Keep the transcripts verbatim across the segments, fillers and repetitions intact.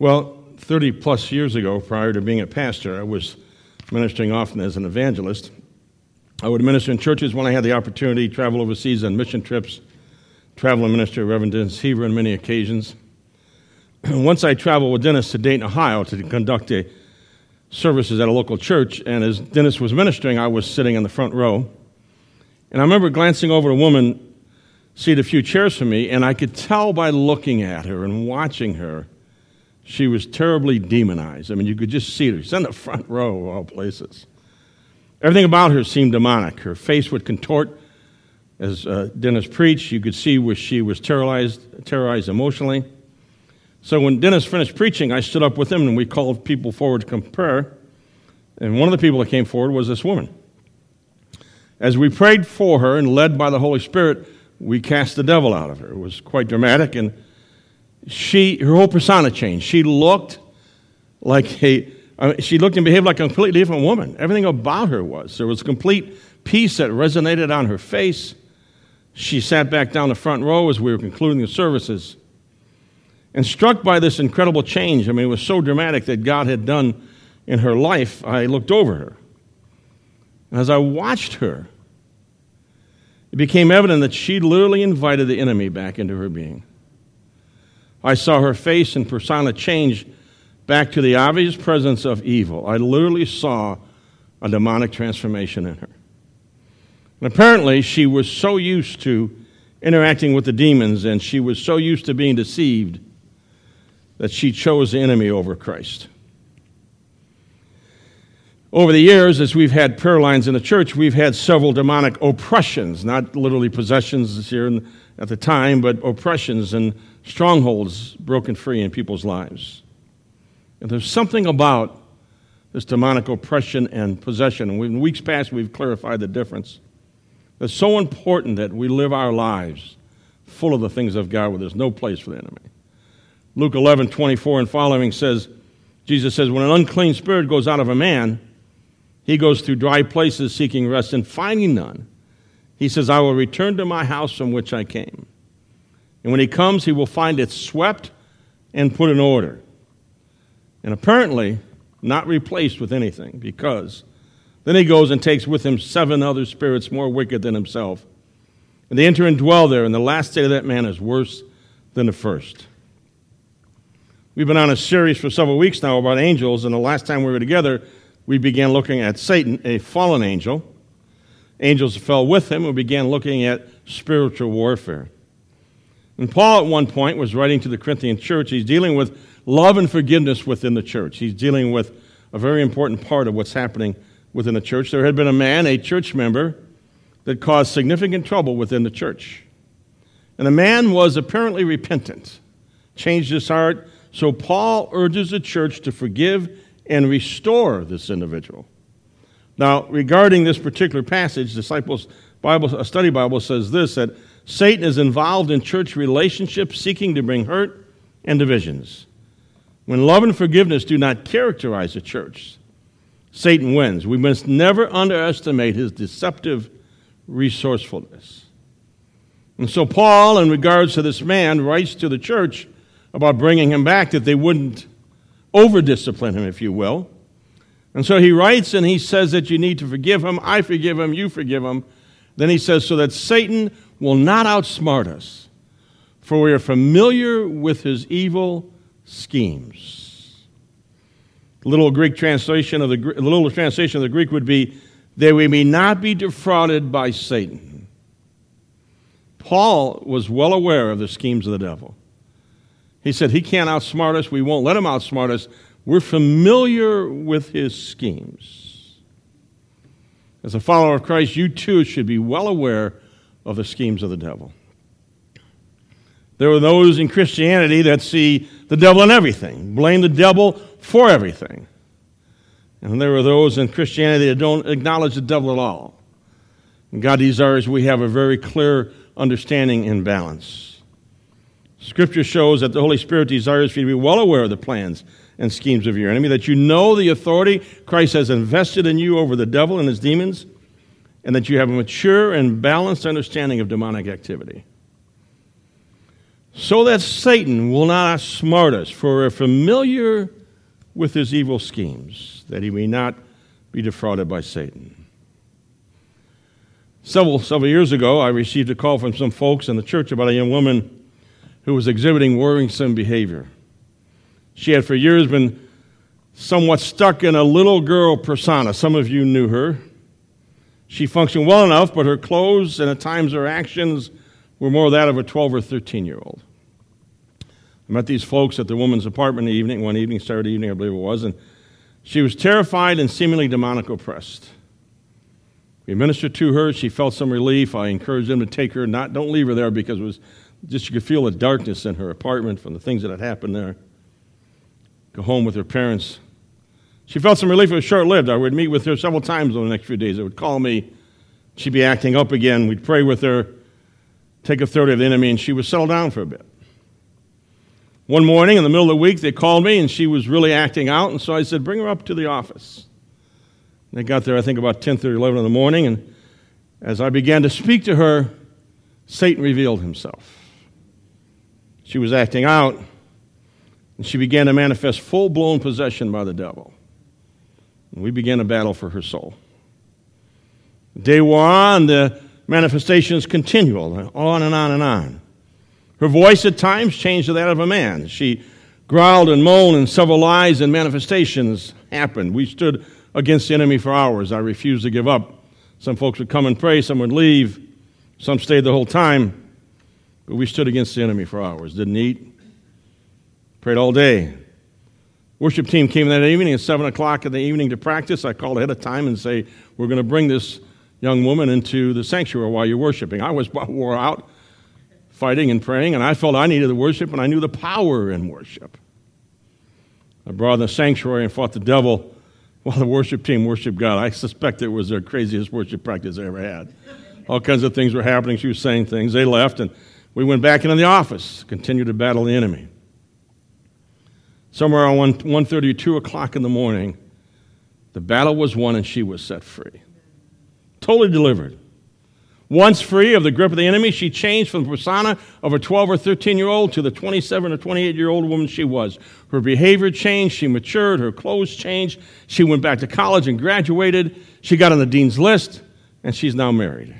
Well, thirty plus years ago, prior to being a pastor, I was ministering often as an evangelist. I would minister in churches when I had the opportunity, travel overseas on mission trips, travel and minister Reverend Dennis Heaver on many occasions. Once I traveled with Dennis to Dayton, Ohio to conduct a services at a local church, and as Dennis was ministering, I was sitting in the front row. And I remember glancing over at a woman seated a few chairs from me, and I could tell by looking at her and watching her, she was terribly demonized. I mean, you could just see her. She's in the front row of all places. Everything about her seemed demonic. Her face would contort as uh, Dennis preached. You could see where she was terrorized, terrorized emotionally. So when Dennis finished preaching, I stood up with him, and we called people forward to come prayer. And one of the people that came forward was this woman. As we prayed for her and led by the Holy Spirit, we cast the devil out of her. It was quite dramatic, and she, her whole persona changed. She looked like a, I mean, she looked and behaved like a completely different woman. Everything about her was. There was complete peace that resonated on her face. She sat back down the front row as we were concluding the services. And struck by this incredible change, I mean, it was so dramatic that God had done in her life, I looked over her. And as I watched her, it became evident that she literally invited the enemy back into her being. I saw her face and persona change back to the obvious presence of evil. I literally saw a demonic transformation in her. And apparently, she was so used to interacting with the demons, and she was so used to being deceived, that she chose the enemy over Christ. Over the years, as we've had prayer lines in the church, we've had several demonic oppressions, not literally possessions here in, at the time, but oppressions and strongholds broken free in people's lives. And there's something about this demonic oppression and possession, and in weeks past we've clarified the difference. It's so important that we live our lives full of the things of God where there's no place for the enemy. Luke eleven twenty-four and following says, Jesus says, when an unclean spirit goes out of a man, he goes through dry places seeking rest and finding none. He says, I will return to my house from which I came. And when he comes, he will find it swept and put in order. And apparently not replaced with anything, because then he goes and takes with him seven other spirits more wicked than himself. And they enter and dwell there, and the last state of that man is worse than the first. We've been on a series for several weeks now about angels, and the last time we were together, we began looking at Satan, a fallen angel. Angels fell with him, and we began looking at spiritual warfare. And Paul, at one point, was writing to the Corinthian church. He's dealing with love and forgiveness within the church. He's dealing with a very important part of what's happening within the church. There had been a man, a church member, that caused significant trouble within the church. And the man was apparently repentant, changed his heart. So Paul urges the church to forgive and restore this individual. Now, regarding this particular passage, Disciples Bible, a study Bible says this, that Satan is involved in church relationships seeking to bring hurt and divisions. When love and forgiveness do not characterize the church, Satan wins. We must never underestimate his deceptive resourcefulness. And so Paul, in regards to this man, writes to the church about bringing him back, that they wouldn't over-discipline him, if you will. And so he writes and he says that you need to forgive him, I forgive him, you forgive him. Then he says, so that Satan will not outsmart us, for we are familiar with his evil schemes. The little Greek translation of the, the little translation of the Greek would be, that we may not be defrauded by Satan. Paul was well aware of the schemes of the devil. He said he can't outsmart us. We won't let him outsmart us. We're familiar with his schemes. As a follower of Christ, you too should be well aware of the schemes of the devil. There are those in Christianity that see the devil in everything, blame the devil for everything. And there are those in Christianity that don't acknowledge the devil at all. And God desires we have a very clear understanding and balance. Scripture shows that the Holy Spirit desires for you to be well aware of the plans and schemes of your enemy, that you know the authority Christ has invested in you over the devil and his demons, and that you have a mature and balanced understanding of demonic activity. so that Satan will not outsmart us, for we're familiar with his evil schemes, that he may not be defrauded by Satan. Several, several years ago, I received a call from some folks in the church about a young woman who was exhibiting worrisome behavior. She had for years been somewhat stuck in a little girl persona. Some of you knew her. She functioned well enough, but her clothes and at times her actions were more that of a twelve or thirteen-year-old. I met these folks at the woman's apartment in the evening, one evening, Saturday evening, I believe it was, and she was terrified and seemingly demonic oppressed. We ministered to her. She felt some relief. I encouraged them to take her, not don't leave her there, because it was just you could feel the darkness in her apartment from the things that had happened there. Go home with her parents. She felt some relief. It was short-lived. I would meet with her several times over the next few days. They would call me. She'd be acting up again. We'd pray with her, take authority of the enemy, and she would settle down for a bit. One morning in the middle of the week, they called me, and she was really acting out, and so I said, bring her up to the office. They got there, I think, about ten thirty, eleven in the morning, and as I began to speak to her, Satan revealed himself. She was acting out, and she began to manifest full-blown possession by the devil. And we began a battle for her soul. The day wore on, the manifestations continual, on and on and on. Her voice at times changed to that of a man. She growled and moaned, and several lies and manifestations happened. We stood against the enemy for hours. I refused to give up. Some folks would come and pray, some would leave, some stayed the whole time, but we stood against the enemy for hours. Didn't eat, prayed all day. Worship team came that evening at seven o'clock in the evening to practice. I called ahead of time and say, we're going to bring this young woman into the sanctuary while you're worshiping. I was wore out fighting and praying, and I felt I needed the worship, and I knew the power in worship. I brought in the sanctuary and fought the devil while the worship team worshiped God. I suspect it was their craziest worship practice they ever had. All kinds of things were happening. She was saying things. They left, and we went back into the office, continued to battle the enemy. Somewhere around one thirty, two o'clock in the morning, the battle was won and she was set free. Totally delivered. Once free of the grip of the enemy, she changed from the persona of a twelve or thirteen-year-old to the twenty-seven or twenty-eight-year-old woman she was. Her behavior changed. She matured. Her clothes changed. She went back to college and graduated. She got on the dean's list, and she's now married.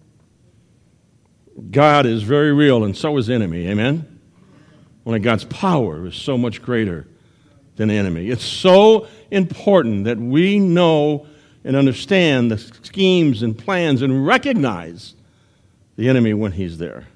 God is very real, and so is the enemy. Amen? Only God's power is so much greater than the enemy. It's so important that we know and understand the schemes and plans and recognize the enemy when he's there.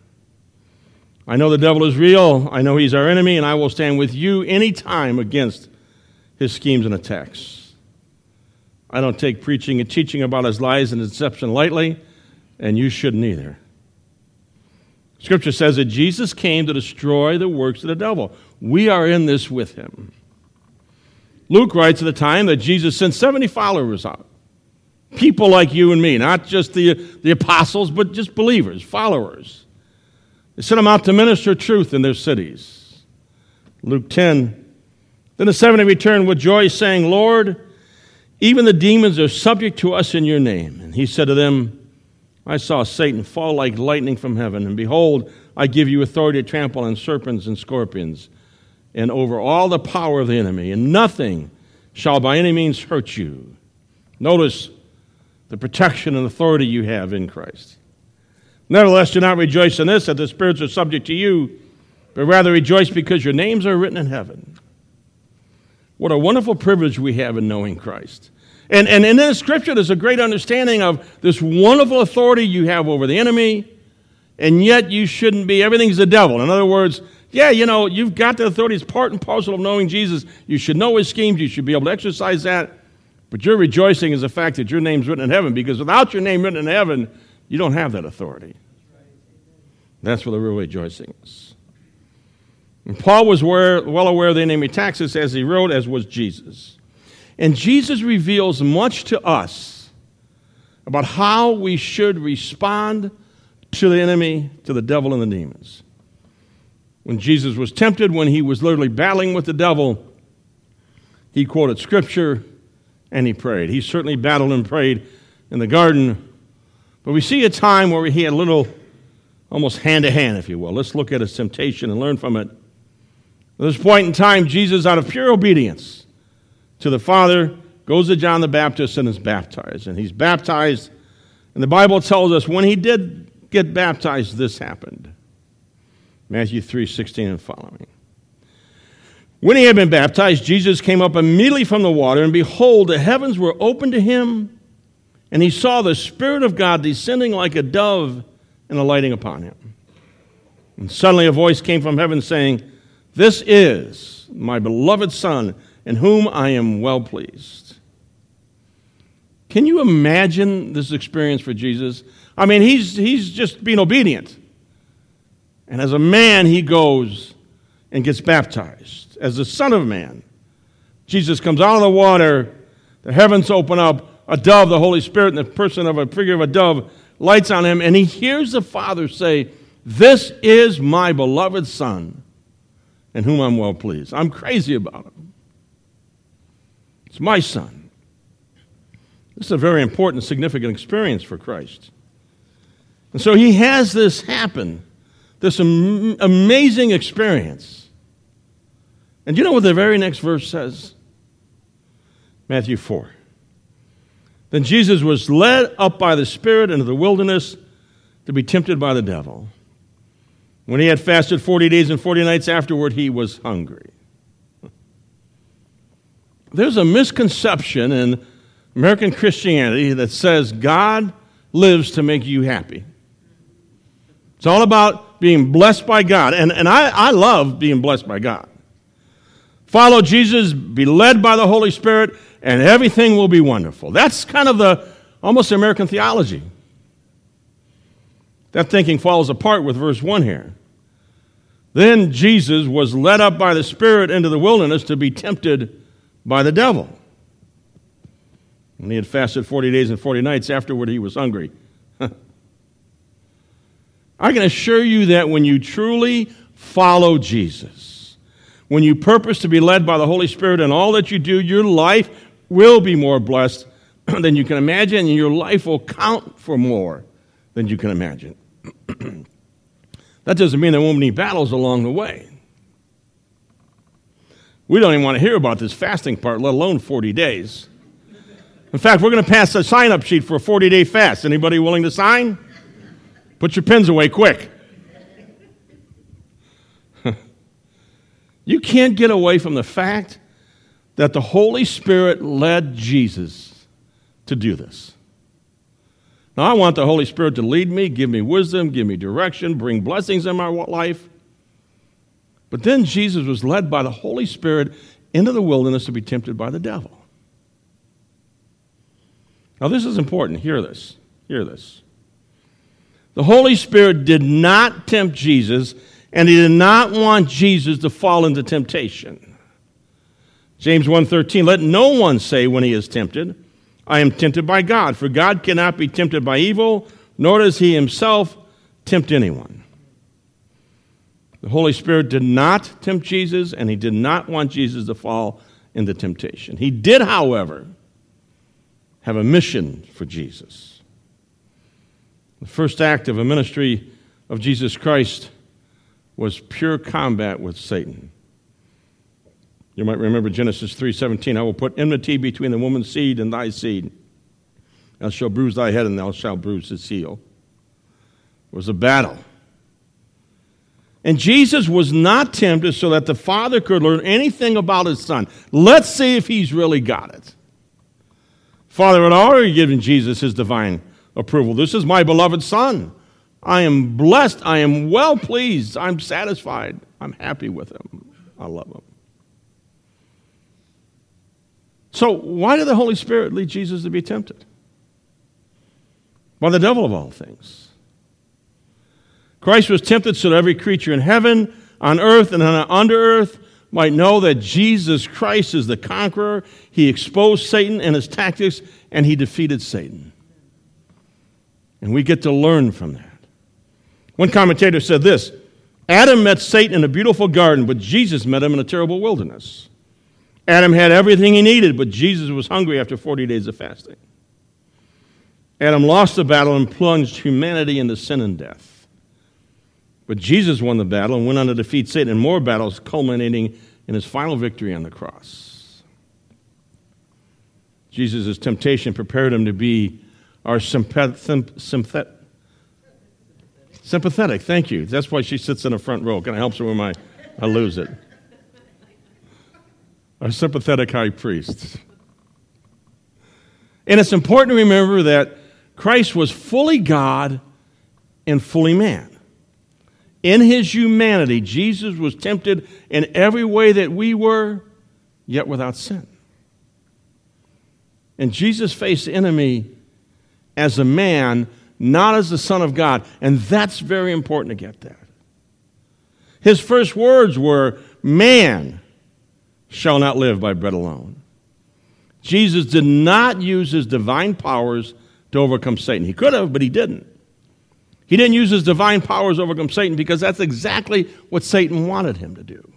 I know the devil is real. I know he's our enemy, and I will stand with you anytime against his schemes and attacks. I don't take preaching and teaching about his lies and deception lightly, and you shouldn't either. Scripture says that Jesus came to destroy the works of the devil. We are in this with him. Luke writes at the time that Jesus sent seventy followers out. People like you and me, not just the, the apostles, but just believers, followers. They sent them out to minister truth in their cities. Luke ten, then the seventy returned with joy, saying, Lord, even the demons are subject to us in your name. And he said to them, I saw Satan fall like lightning from heaven, and behold, I give you authority to trample on serpents and scorpions, and over all the power of the enemy, and nothing shall by any means hurt you. Notice the protection and authority you have in Christ. Nevertheless, do not rejoice in this, that the spirits are subject to you, but rather rejoice because your names are written in heaven. What a wonderful privilege we have in knowing Christ. And, and in this scripture, there's a great understanding of this wonderful authority you have over the enemy, and yet you shouldn't be. Everything's the devil. In other words, yeah, you know, you've got the authority. It's part and parcel of knowing Jesus. You should know his schemes. You should be able to exercise that. But your rejoicing is the fact that your name's written in heaven, because without your name written in heaven, you don't have that authority. That's where the real rejoicing is. And Paul was aware, well aware of the enemy taxes as he wrote, as was Jesus. And Jesus reveals much to us about how we should respond to the enemy, to the devil and the demons. When Jesus was tempted, when he was literally battling with the devil, he quoted Scripture and he prayed. He certainly battled and prayed in the garden, but we see a time where he had a little, almost hand to hand, if you will. Let's look at his temptation and learn from it. At this point in time, Jesus, out of pure obedience to the Father, goes to John the Baptist and is baptized. And he's baptized, and the Bible tells us when he did get baptized, this happened. Matthew three sixteen and following. When he had been baptized, Jesus came up immediately from the water, and behold, the heavens were opened to him, and he saw the Spirit of God descending like a dove and alighting upon him. And suddenly a voice came from heaven saying, "This is my beloved Son, in whom I am well pleased." Can you imagine this experience for Jesus? I mean, he's, he's just being obedient. And as a man, he goes and gets baptized. As the Son of Man, Jesus comes out of the water, the heavens open up, a dove, the Holy Spirit, in the person of a figure of a dove, lights on him, and he hears the Father say, "This is my beloved Son, in whom I'm well pleased." I'm crazy about him. It's my Son. This is a very important, significant experience for Christ. And so he has this happen, this am- amazing experience. And you know what the very next verse says? Matthew four. Then Jesus was led up by the Spirit into the wilderness to be tempted by the devil. When he had fasted forty days and forty nights afterward, he was hungry. There's a misconception in American Christianity that says God lives to make you happy. It's all about being blessed by God. And, and I, I love being blessed by God. Follow Jesus, be led by the Holy Spirit, and everything will be wonderful. That's kind of the almost American theology. That thinking falls apart with verse one here. Then Jesus was led up by the Spirit into the wilderness to be tempted by the devil. When he had fasted forty days and forty nights, afterward he was hungry. I can assure you that when you truly follow Jesus, when you purpose to be led by the Holy Spirit in all that you do, your life will be more blessed than you can imagine, and your life will count for more than you can imagine. That doesn't mean there won't be any battles along the way. We don't even want to hear about this fasting part, let alone forty days. In fact, we're going to pass a sign-up sheet for a forty-day fast. Anybody willing to sign? Put your pens away quick. You can't get away from the fact that the Holy Spirit led Jesus to do this. Now, I want the Holy Spirit to lead me, give me wisdom, give me direction, bring blessings in my life. But then Jesus was led by the Holy Spirit into the wilderness to be tempted by the devil. Now, this is important. Hear this. Hear this. The Holy Spirit did not tempt Jesus, and he did not want Jesus to fall into temptation. James one thirteen, let no one say when he is tempted, I am tempted by God, for God cannot be tempted by evil, nor does he himself tempt anyone. The Holy Spirit did not tempt Jesus, and he did not want Jesus to fall into temptation. He did, however, have a mission for Jesus. The first act of a ministry of Jesus Christ was pure combat with Satan. You might remember Genesis three seventeen, I will put enmity between the woman's seed and thy seed. Thou shalt bruise thy head, and thou shalt bruise his heel. It was a battle. And Jesus was not tempted so that the Father could learn anything about his Son. Let's see if he's really got it. Father had already given Jesus his divine approval. This is my beloved Son. I am blessed. I am well pleased. I'm satisfied. I'm happy with him. I love him. So why did the Holy Spirit lead Jesus to be tempted? By the devil of all things. Christ was tempted so that every creature in heaven, on earth, and under earth might know that Jesus Christ is the conqueror. He exposed Satan and his tactics, and he defeated Satan. And we get to learn from that. One commentator said this, Adam met Satan in a beautiful garden, but Jesus met him in a terrible wilderness. Adam had everything he needed, but Jesus was hungry after forty days of fasting. Adam lost the battle and plunged humanity into sin and death. But Jesus won the battle and went on to defeat Satan in more battles, culminating in his final victory on the cross. Jesus' temptation prepared him to be our sympath- sympath- sympathetic. Thank you. That's why she sits in the front row. Kind of helps her when my, I lose it. Our sympathetic high priest. And it's important to remember that Christ was fully God and fully man. In his humanity, Jesus was tempted in every way that we were, yet without sin. And Jesus faced the enemy as a man, not as the Son of God. And that's very important to get that. His first words were, "Man shall not live by bread alone." Jesus did not use his divine powers to overcome Satan. He could have, but he didn't. He didn't use his divine powers to overcome Satan because that's exactly what Satan wanted him to do,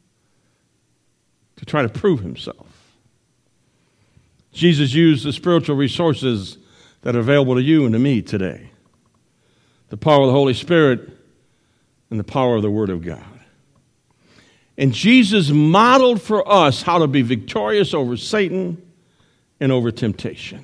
to try to prove himself. Jesus used the spiritual resources that are available to you and to me today. The power of the Holy Spirit and the power of the Word of God. And Jesus modeled for us how to be victorious over Satan and over temptation.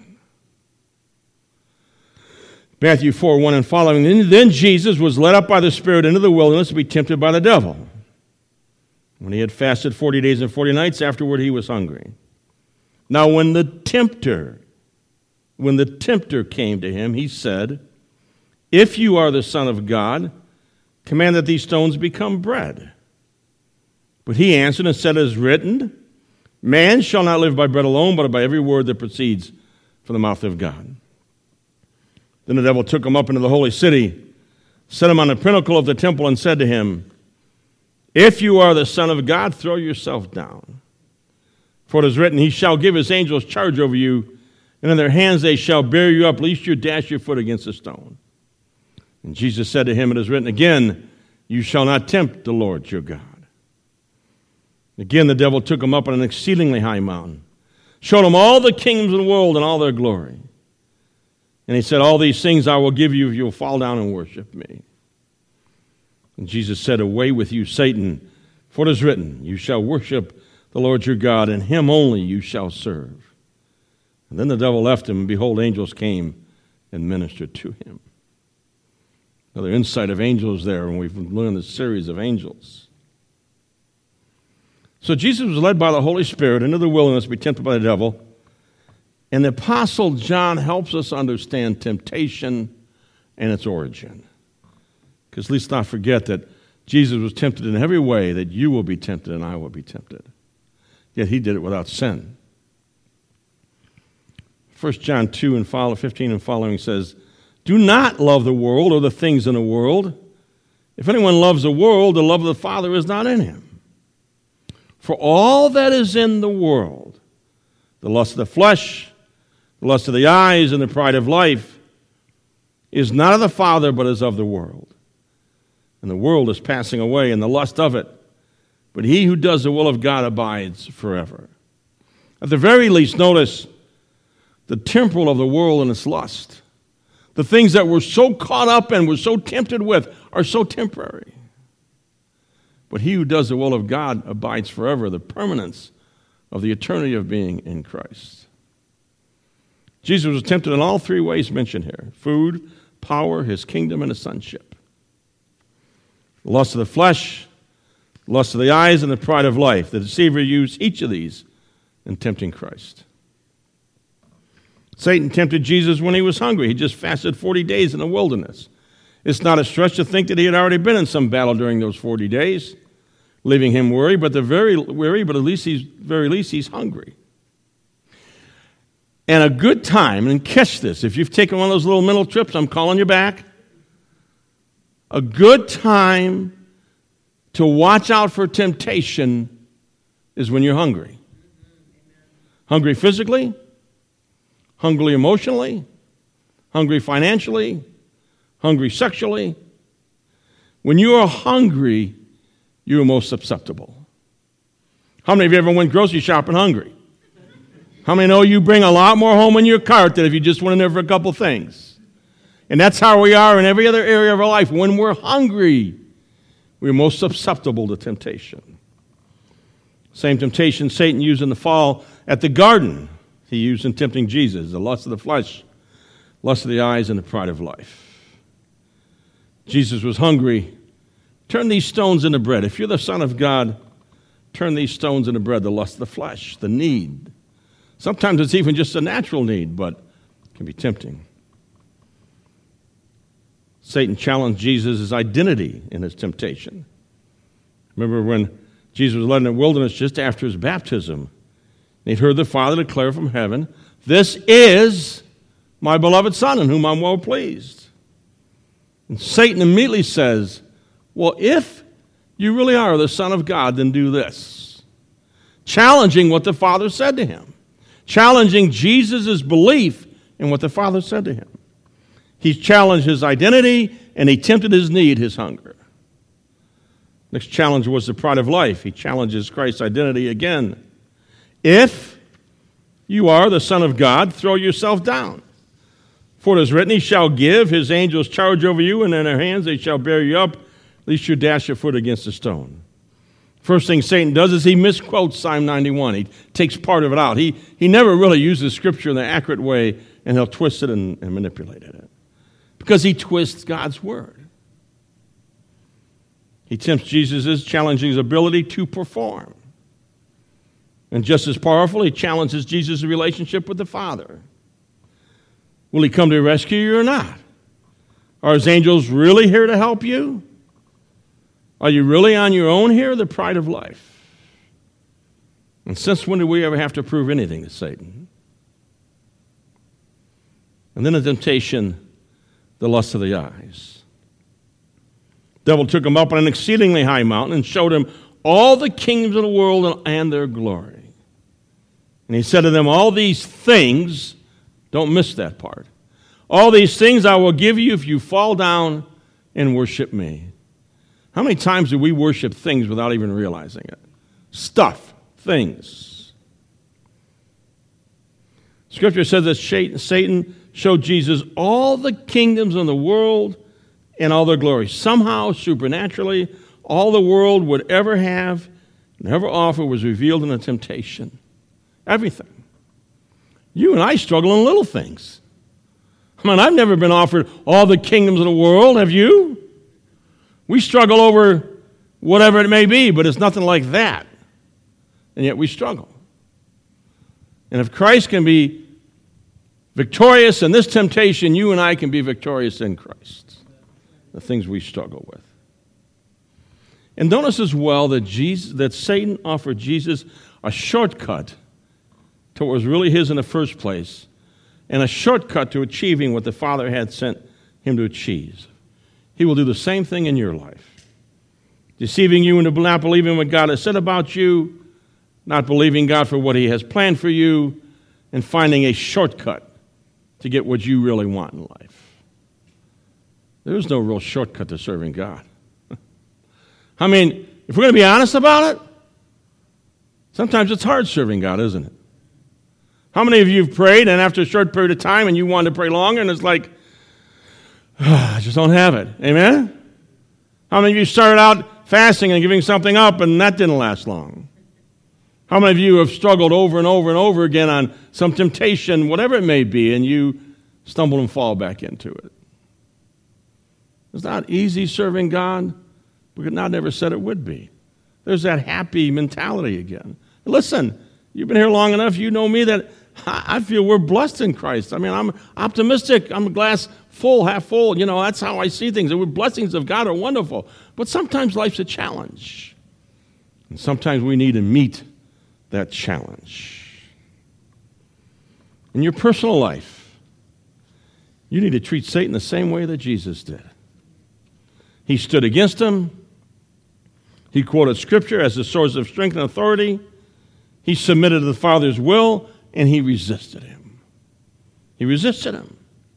Matthew four, one and following. Then Jesus was led up by the Spirit into the wilderness to be tempted by the devil. When he had fasted forty days and forty nights, afterward he was hungry. Now when the tempter, when the tempter came to him, he said, "If you are the Son of God, command that these stones become bread." But he answered and said, "It is written, man shall not live by bread alone, but by every word that proceeds from the mouth of God." Then the devil took him up into the holy city, set him on the pinnacle of the temple, and said to him, "If you are the Son of God, throw yourself down. For it is written, he shall give his angels charge over you, and in their hands they shall bear you up, lest you dash your foot against a stone." And Jesus said to him, "It is written again, you shall not tempt the Lord your God." Again the devil took him up on an exceedingly high mountain, showed him all the kingdoms of the world and all their glory. And he said, "All these things I will give you if you will fall down and worship me." And Jesus said, "Away with you, Satan, for it is written, you shall worship the Lord your God, and him only you shall serve." And then the devil left him, and behold, angels came and ministered to him. Another insight of angels there, when we've learned this series of angels. So Jesus was led by the Holy Spirit into the wilderness to be tempted by the devil. And the Apostle John helps us understand temptation and its origin. Because let's not forget that Jesus was tempted in every way that you will be tempted and I will be tempted. Yet he did it without sin. First John two and follow, fifteen and following says, "Do not love the world or the things in the world. If anyone loves the world, the love of the Father is not in him. For all that is in the world, the lust of the flesh, the lust of the eyes, and the pride of life, is not of the Father, but is of the world. And the world is passing away, and the lust of it. But he who does the will of God abides forever." At the very least, notice the temporal of the world and its lust. The things that we're so caught up and we're so tempted with are so temporary. But he who does the will of God abides forever, the permanence of the eternity of being in Christ. Jesus was tempted in all three ways mentioned here: food, power, his kingdom, and his sonship. The lust of the flesh, the lust of the eyes, and the pride of life. The deceiver used each of these in tempting Christ. Satan tempted Jesus when he was hungry. He just fasted forty days in the wilderness. It's not a stretch to think that he had already been in some battle during those forty days, leaving him weary, but the very weary, but at least he's very least he's hungry. And a good time, and catch this, if you've taken one of those little mental trips, I'm calling you back. A good time to watch out for temptation is when you're hungry. Hungry physically, hungry emotionally, hungry financially, hungry sexually. When you are hungry, you are most susceptible. How many of you ever went grocery shopping hungry? How many know you bring a lot more home in your cart than if you just went in there for a couple things? And that's how we are in every other area of our life. When we're hungry, we're most susceptible to temptation. Same temptation Satan used in the fall at the garden, he used in tempting Jesus, the lust of the flesh, lust of the eyes, and the pride of life. Jesus was hungry. Turn these stones into bread. If you're the Son of God, turn these stones into bread, the lust of the flesh, the need. Sometimes it's even just a natural need, but it can be tempting. Satan challenged Jesus' identity in his temptation. Remember when Jesus was led in the wilderness just after his baptism, and he'd heard the Father declare from heaven, "This is my beloved Son, in whom I'm well pleased." And Satan immediately says, "Well, if you really are the Son of God, then do this." Challenging what the Father said to him. Challenging Jesus' belief in what the Father said to him. He challenged his identity, and he tempted his need, his hunger. Next challenge was the pride of life. He challenges Christ's identity again. If you are the Son of God, throw yourself down. For it is written, He shall give His angels charge over you, and in their hands they shall bear you up, lest you dash your foot against a stone. First thing Satan does is he misquotes Psalm ninety-one. He takes part of it out. He, he never really uses Scripture in the accurate way, and he'll twist it and, and manipulate it. Because he twists God's Word. He tempts Jesus' challenging his ability to perform. And just as powerful, he challenges Jesus' relationship with the Father. Will he come to rescue you or not? Are his angels really here to help you? Are you really on your own here? The pride of life. And since when do we ever have to prove anything to Satan? And then the temptation, the lust of the eyes. The devil took him up on an exceedingly high mountain and showed him all the kingdoms of the world and their glory. And he said to them, all these things, don't miss that part, all these things I will give you if you fall down and worship me. How many times do we worship things without even realizing it? Stuff, things. Scripture says that Satan showed Jesus all the kingdoms of the world and all their glory. Somehow, supernaturally, all the world would ever have and ever offer was revealed in a temptation. Everything. You and I struggle in little things. I mean, I've never been offered all the kingdoms of the world. Have you? We struggle over whatever it may be, but it's nothing like that. And yet we struggle. And if Christ can be victorious in this temptation, you and I can be victorious in Christ. The things we struggle with. And notice as well that Jesus, that Satan offered Jesus a shortcut to what was really his in the first place, and a shortcut to achieving what the Father had sent him to achieve. He will do the same thing in your life. Deceiving you into not believing what God has said about you, not believing God for what He has planned for you, and finding a shortcut to get what you really want in life. There's no real shortcut to serving God. I mean, if we're going to be honest about it, sometimes it's hard serving God, isn't it? How many of you have prayed, and after a short period of time, and you wanted to pray longer, and it's like, oh, I just don't have it. Amen? How many of you started out fasting and giving something up, and that didn't last long? How many of you have struggled over and over and over again on some temptation, whatever it may be, and you stumble and fall back into it? It's not easy serving God, but God never said it would be. There's that happy mentality again. Listen, you've been here long enough, you know me, that I feel we're blessed in Christ. I mean, I'm optimistic. I'm a glass full, half full. You know, that's how I see things. The blessings of God are wonderful. But sometimes life's a challenge. And sometimes we need to meet that challenge. In your personal life, you need to treat Satan the same way that Jesus did. He stood against him. He quoted Scripture as the source of strength and authority. He submitted to the Father's will, and he resisted him. He resisted him.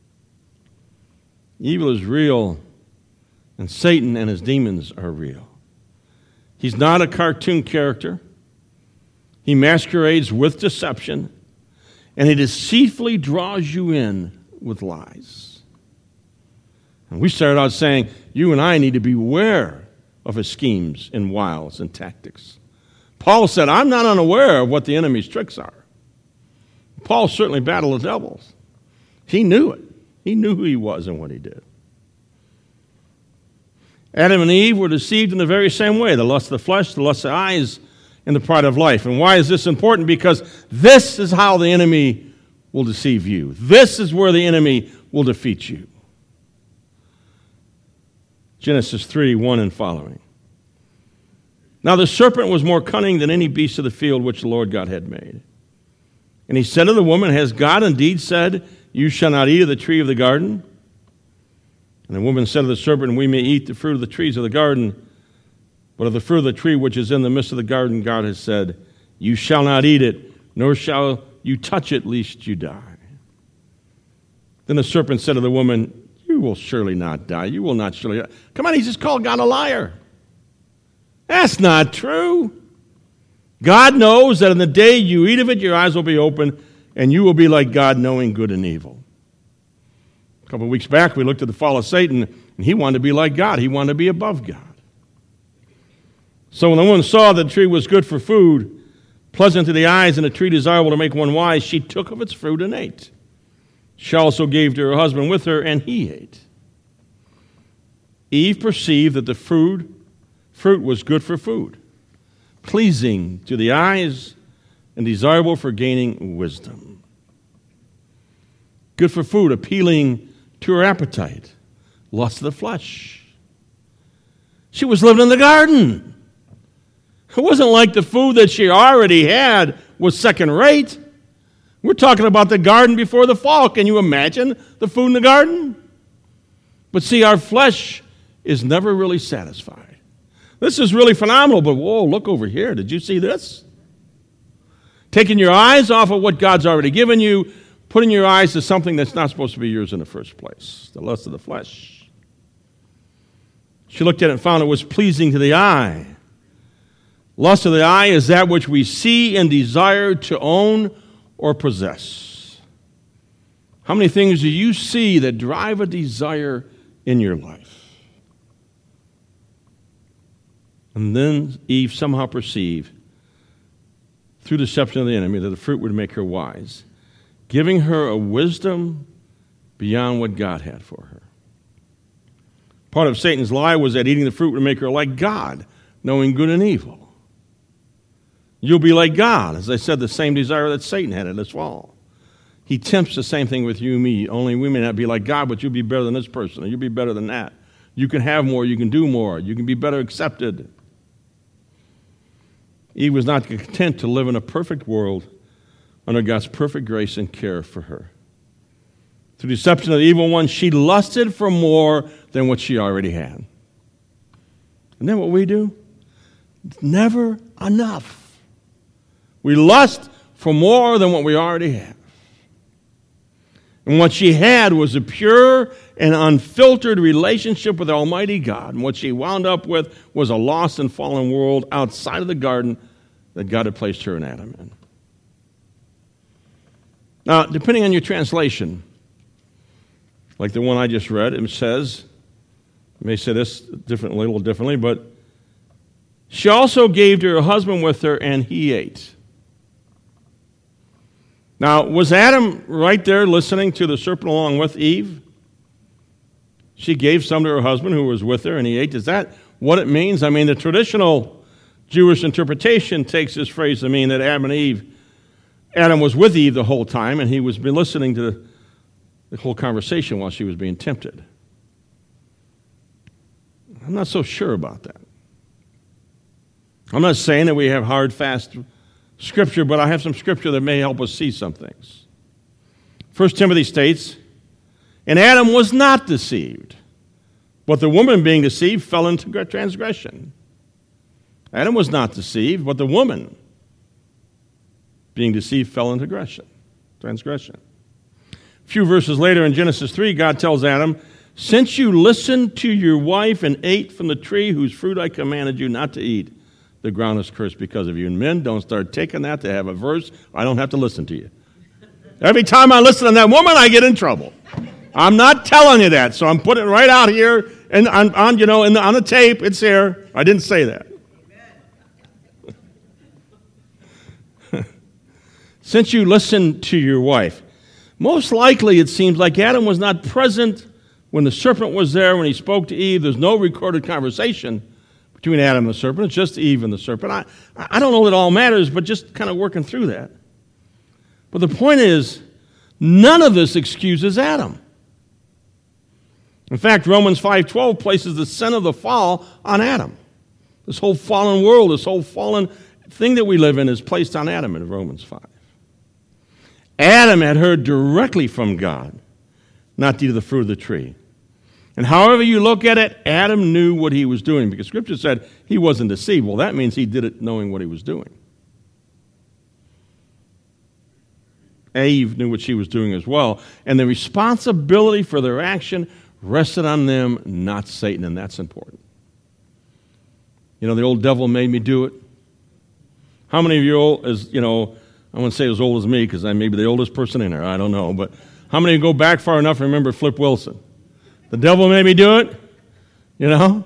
Evil is real, and Satan and his demons are real. He's not a cartoon character. He masquerades with deception, and he deceitfully draws you in with lies. And we started out saying, you and I need to beware of his schemes and wiles and tactics. Paul said, I'm not unaware of what the enemy's tricks are. Paul certainly battled the devils. He knew it. He knew who he was and what he did. Adam and Eve were deceived in the very same way, the lust of the flesh, the lust of the eyes, and the pride of life. And why is this important? Because this is how the enemy will deceive you. This is where the enemy will defeat you. Genesis three, one and following. Now the serpent was more cunning than any beast of the field which the Lord God had made. And he said to the woman, has God indeed said, you shall not eat of the tree of the garden? And the woman said to the serpent, we may eat the fruit of the trees of the garden, but of the fruit of the tree which is in the midst of the garden, God has said, you shall not eat it, nor shall you touch it, lest you die. Then the serpent said to the woman, you will surely not die. You will not surely die. Come on, he just called God a liar. That's not true. God knows that in the day you eat of it, your eyes will be open, and you will be like God, knowing good and evil. A couple of weeks back, we looked at the fall of Satan, and he wanted to be like God. He wanted to be above God. So when the woman saw that the tree was good for food, pleasant to the eyes, and a tree desirable to make one wise, she took of its fruit and ate. She also gave to her husband with her, and he ate. Eve perceived that the fruit, fruit was good for food, pleasing to the eyes, and desirable for gaining wisdom. Good for food, appealing to her appetite, lust of the flesh. She was living in the garden. It wasn't like the food that she already had was second rate. We're talking about the garden before the fall. Can you imagine the food in the garden? But see, our flesh is never really satisfied. This is really phenomenal, but whoa, look over here. Did you see this? Taking your eyes off of what God's already given you, putting your eyes to something that's not supposed to be yours in the first place, the lust of the flesh. She looked at it and found it was pleasing to the eye. Lust of the eye is that which we see and desire to own or possess. How many things do you see that drive a desire in your life? And then Eve somehow perceived, through deception of the enemy, that the fruit would make her wise, giving her a wisdom beyond what God had for her. Part of Satan's lie was that eating the fruit would make her like God, knowing good and evil. You'll be like God. As I said, the same desire that Satan had in this fall. He tempts the same thing with you and me, only we may not be like God, but you'll be better than this person, or you'll be better than that. You can have more, you can do more, you can be better accepted. Eve was not content to live in a perfect world under God's perfect grace and care for her. Through deception of the evil one, she lusted for more than what she already had. And then what we do? It's never enough. We lust for more than what we already have. And what she had was a pure and unfiltered relationship with Almighty God. And what she wound up with was a lost and fallen world outside of the garden that God had placed her and Adam in. Now, depending on your translation, like the one I just read, it says, I may say this differently, a little differently, but she also gave to her husband with her, and he ate. Now, was Adam right there listening to the serpent along with Eve? She gave some to her husband who was with her, and he ate. Is that what it means? I mean, the traditional Jewish interpretation takes this phrase to mean that Adam and Eve, Adam was with Eve the whole time, and he was listening to the whole conversation while she was being tempted. I'm not so sure about that. I'm not saying that we have hard, fast Scripture, but I have some Scripture that may help us see some things. First Timothy states, and Adam was not deceived, but the woman being deceived fell into transgression. Adam was not deceived, but the woman being deceived fell into transgression. A few verses later in Genesis three, God tells Adam, since you listened to your wife and ate from the tree whose fruit I commanded you not to eat, the ground is cursed because of you. And men, don't start taking that to have a verse. I don't have to listen to you. Every time I listen to that woman, I get in trouble. I'm not telling you that, so I'm putting it right out here And on, on you know, in the, on the tape, it's here. I didn't say that. Since you listened to your wife, most likely it seems like Adam was not present when the serpent was there, when he spoke to Eve. There's no recorded conversation between Adam and the serpent. It's just Eve and the serpent. I, I don't know that all matters, but just kind of working through that. But the point is, none of this excuses Adam. In fact, Romans five twelve places the sin of the fall on Adam. This whole fallen world, this whole fallen thing that we live in is placed on Adam in Romans five. Adam had heard directly from God not to eat of the fruit of the tree. And however you look at it, Adam knew what he was doing because Scripture said he wasn't deceived. Well, that means he did it knowing what he was doing. Eve knew what she was doing as well. And the responsibility for their action rested on them, not Satan, and that's important. You know, the old devil made me do it. How many of you, old, as you know, I wouldn't say as old as me because I may be the oldest person in here. I don't know. But how many go back far enough and remember Flip Wilson? The devil made me do it. You know?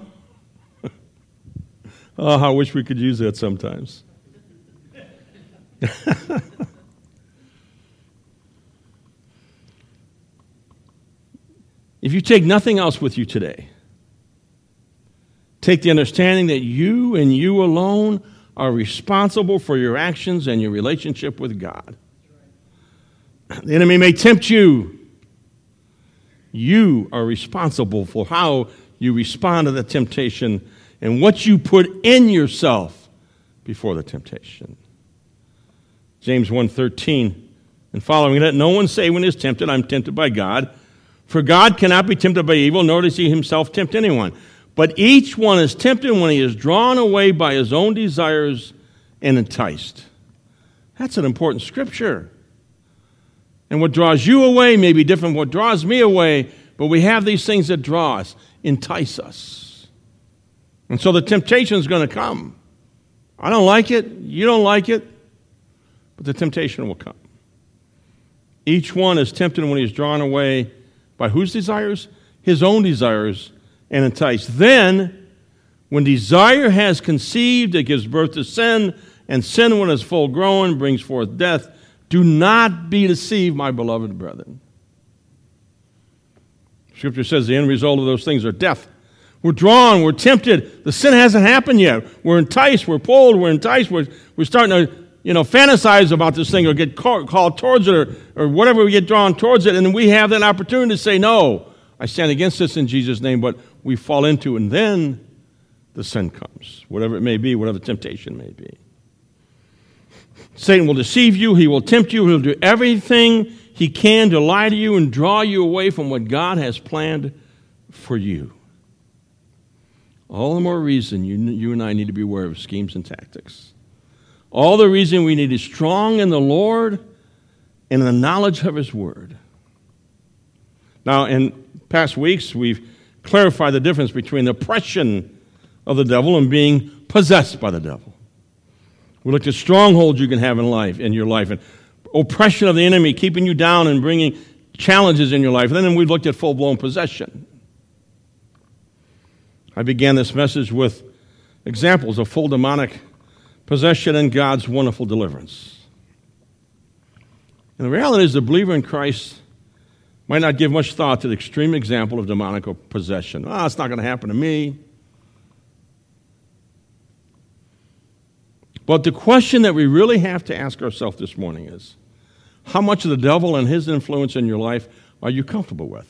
Oh, I wish we could use that sometimes. If you take nothing else with you today, take the understanding that you and you alone are responsible for your actions and your relationship with God. The enemy may tempt you. You are responsible for how you respond to the temptation and what you put in yourself before the temptation. James one thirteen and following that, no one say when he is tempted, I'm tempted by God. For God cannot be tempted by evil, nor does he himself tempt anyone. But each one is tempted when he is drawn away by his own desires and enticed. That's an important scripture. And what draws you away may be different from what draws me away, but we have these things that draw us, entice us. And so the temptation is going to come. I don't like it, you don't like it, but the temptation will come. Each one is tempted when he's drawn away by whose desires? His own desires and enticed. Then, when desire has conceived, it gives birth to sin, and sin, when it's full grown, brings forth death. Do not be deceived, my beloved brethren. Scripture says the end result of those things are death. We're drawn, we're tempted. The sin hasn't happened yet. We're enticed, we're pulled, we're enticed. We're, we're starting to, you know, fantasize about this thing or get call, called towards it or, or whatever, we get drawn towards it. And then we have that opportunity to say, no, I stand against this in Jesus' name, but we fall into it. And then the sin comes, whatever it may be, whatever the temptation may be. Satan will deceive you. He will tempt you. He'll do everything he can to lie to you and draw you away from what God has planned for you. All the more reason you, you and I need to be aware of schemes and tactics. All the reason we need to be strong in the Lord and in the knowledge of his word. Now, in past weeks, we've clarified the difference between the oppression of the devil and being possessed by the devil. We looked at strongholds you can have in life, in your life, and oppression of the enemy, keeping you down and bringing challenges in your life. And then we looked at full-blown possession. I began this message with examples of full demonic possession and God's wonderful deliverance. And the reality is the believer in Christ might not give much thought to the extreme example of demonic possession. Ah, oh, it's not going to happen to me. But the question that we really have to ask ourselves this morning is, how much of the devil and his influence in your life are you comfortable with?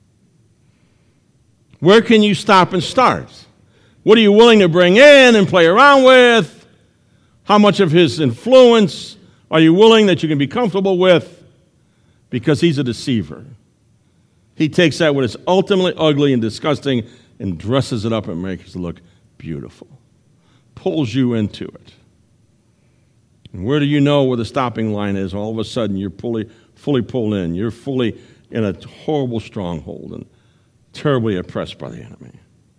Where can you stop and start? What are you willing to bring in and play around with? How much of his influence are you willing that you can be comfortable with? Because he's a deceiver. He takes that what is ultimately ugly and disgusting and dresses it up and makes it look beautiful. Pulls you into it. And where do you know where the stopping line is? All of a sudden, you're fully, fully pulled in. You're fully in a horrible stronghold and terribly oppressed by the enemy.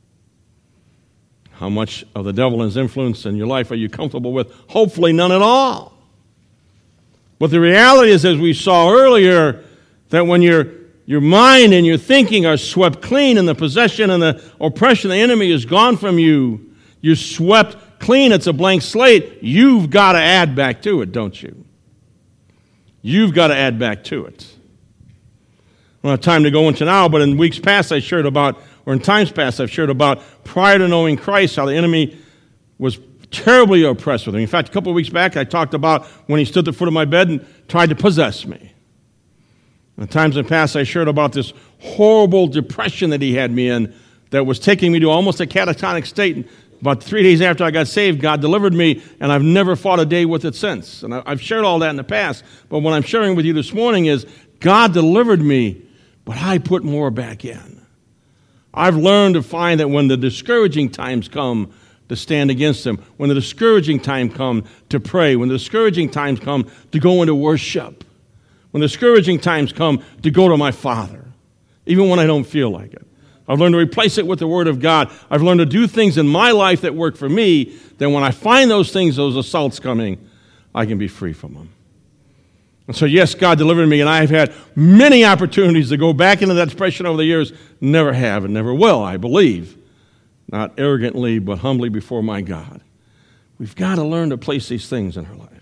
How much of the devil and his influence in your life are you comfortable with? Hopefully none at all. But the reality is, as we saw earlier, that when you're Your mind and your thinking are swept clean, and the possession and the oppression of the enemy is gone from you. You're swept clean. It's a blank slate. You've got to add back to it, don't you? You've got to add back to it. I don't have time to go into now, but in weeks past I shared about, or in times past I've shared about, prior to knowing Christ, how the enemy was terribly oppressed with me. In fact, a couple of weeks back I talked about when he stood at the foot of my bed and tried to possess me. In the times in the past I shared about this horrible depression that he had me in that was taking me to almost a catatonic state. About three days after I got saved, God delivered me, and I've never fought a day with it since. And I've shared all that in the past, but what I'm sharing with you this morning is God delivered me, but I put more back in. I've learned to find that when the discouraging times come, to stand against them. When the discouraging time comes, to pray. When the discouraging times come, to go into worship. When the discouraging times come, to go to my Father, even when I don't feel like it. I've learned to replace it with the Word of God. I've learned to do things in my life that work for me, then when I find those things, those assaults coming, I can be free from them. And so, yes, God delivered me, and I've had many opportunities to go back into that depression over the years. Never have and never will, I believe. Not arrogantly, but humbly before my God. We've got to learn to place these things in our life.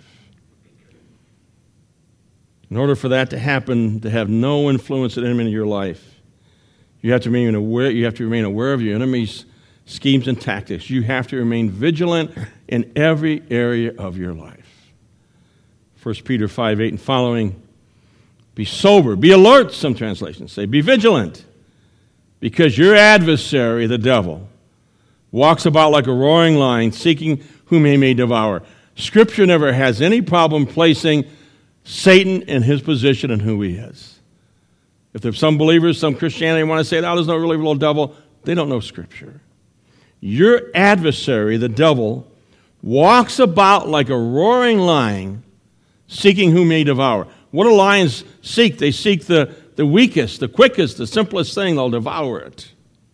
In order for that to happen, to have no influence of the enemy in your life, you have to remain aware, you have to remain aware of your enemy's schemes and tactics. You have to remain vigilant in every area of your life. First Peter five eight and following, be sober, be alert, some translations say. Be vigilant, because your adversary, the devil, walks about like a roaring lion, seeking whom he may devour. Scripture never has any problem placing Satan in his position and who he is. If there's some believers, some Christianity want to say, oh, there's no really real devil, they don't know Scripture. Your adversary, the devil, walks about like a roaring lion, seeking whom may devour. What do lions seek? They seek the, the weakest, the quickest, the simplest thing. They'll devour it.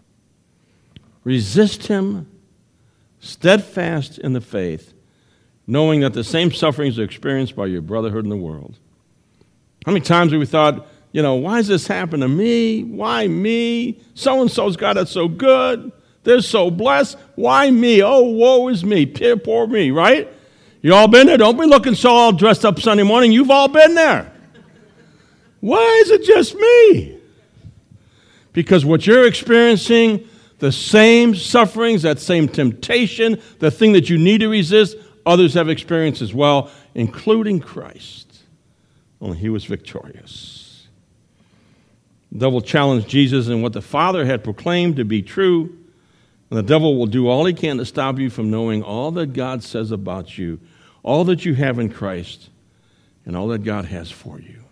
Resist him, steadfast in the faith, knowing that the same sufferings are experienced by your brotherhood in the world. How many times have we thought, you know, why does this happen to me? Why me? So-and-so's got it so good. They're so blessed. Why me? Oh, woe is me. Poor, poor me, right? You all been there? Don't be looking so all dressed up Sunday morning. You've all been there. Why is it just me? Because what you're experiencing, the same sufferings, that same temptation, the thing that you need to resist, others have experienced as well, including Christ. Only he was victorious. The devil challenged Jesus in what the Father had proclaimed to be true, and the devil will do all he can to stop you from knowing all that God says about you, all that you have in Christ, and all that God has for you.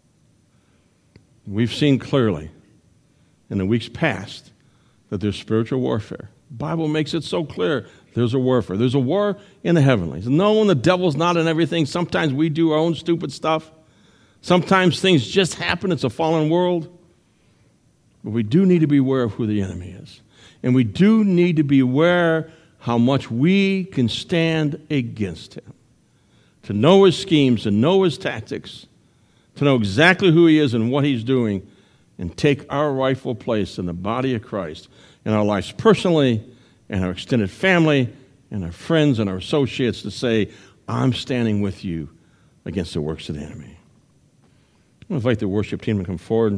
We've seen clearly in the weeks past that there's spiritual warfare. The Bible makes it so clear. There's a warfare. There's a war in the heavenlies. No, the devil's not in everything. Sometimes we do our own stupid stuff. Sometimes things just happen. It's a fallen world. But we do need to be aware of who the enemy is. And we do need to be aware how much we can stand against him. To know his schemes, to know his tactics, to know exactly who he is and what he's doing, and take our rightful place in the body of Christ, in our lives personally, and our extended family, and our friends and our associates, to say, I'm standing with you against the works of the enemy. I'm going to invite the worship team to come forward.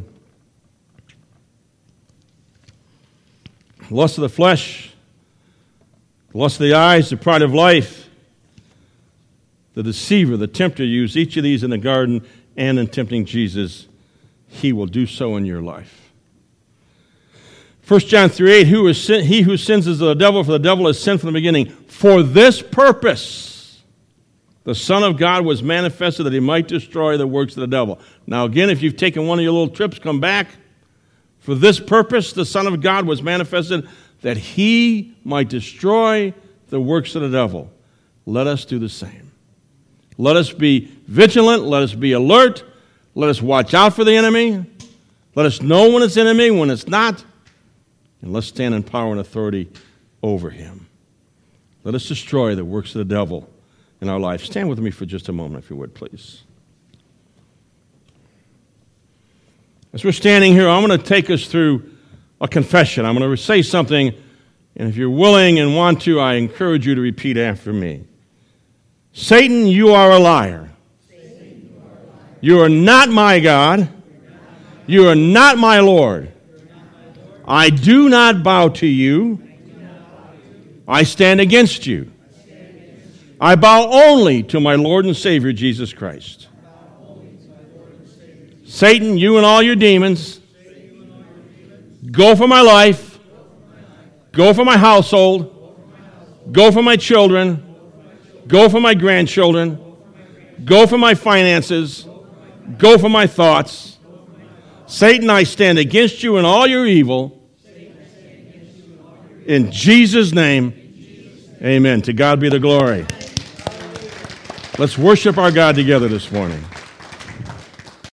Lust of the flesh, the lust of the eyes, the pride of life, the deceiver, the tempter used each of these in the garden and in tempting Jesus. He will do so in your life. First John three eight, who is sin, he who sins is the devil, for the devil has sinned from the beginning. For this purpose, the Son of God was manifested that he might destroy the works of the devil. Now again, if you've taken one of your little trips, come back. For this purpose, the Son of God was manifested that he might destroy the works of the devil. Let us do the same. Let us be vigilant. Let us be alert. Let us watch out for the enemy. Let us know when it's enemy, when it's not. And let's stand in power and authority over him. Let us destroy the works of the devil in our life. Stand with me for just a moment, if you would, please. As we're standing here, I'm going to take us through a confession. I'm going to say something, and if you're willing and want to, I encourage you to repeat after me. Satan, you are a liar. Satan, you are a liar. You are not my God. You are not my Lord. I do not bow to you. I stand against you. I bow only to my Lord and Savior, Jesus Christ. Satan, you and all your demons, go for my life, go for my household, go for my children, go for my grandchildren, go for my finances, go for my thoughts. Satan, I stand against you and all your evil. In Jesus' name, amen. To God be the glory. Let's worship our God together this morning.